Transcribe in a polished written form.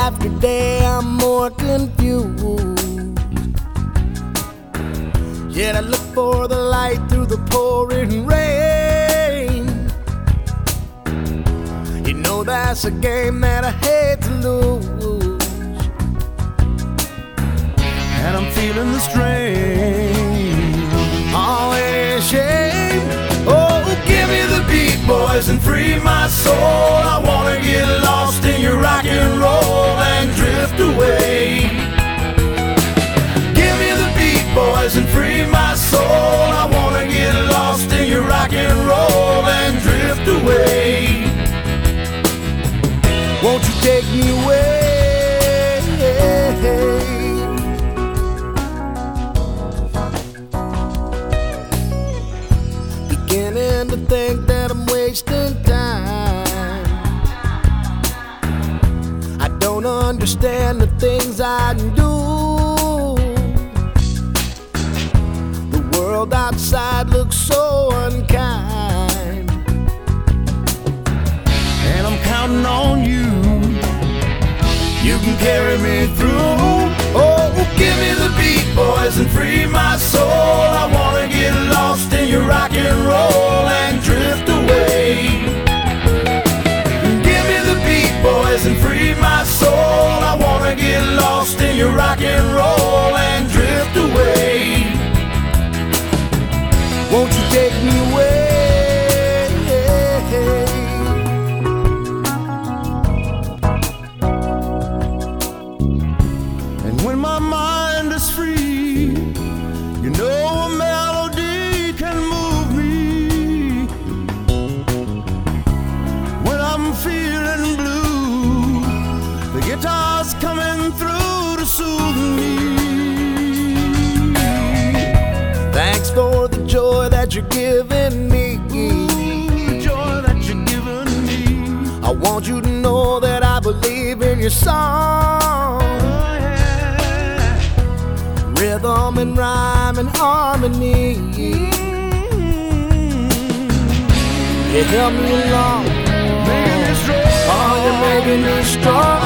after day I'm more confused. Yet I look for the light through the pouring rain. You know that's a game that I hate to lose, and I'm feeling the strain. Oh, it is shame. Oh, give me the beat, boys, and free my soul. I wanna get lost in your rock and roll and drift away. Give me the beat, boys, and free my soul. I wanna get lost in your rock and roll and drift away. Won't you take me away? Beginning to think that I'm wasting time. I don't understand the things I do. The world outside looks so unkind, and I'm counting on you. You can carry me through. Oh, give me the beat, boys, and free my soul. I wanna get lost in your rock and roll and drift away. Give me the beat, boys, and free my soul. I wanna get lost in your rock and roll and drift away. Won't you take me away? When my mind is free, you know a melody can move me. When I'm feeling blue, the guitar's coming through to soothe me. Thanks for the joy that you're giving me. The joy that you're giving me. I want you to know that I believe in your song. Rhythm and rhyme and harmony. You help me along. Oh, you're making me strong.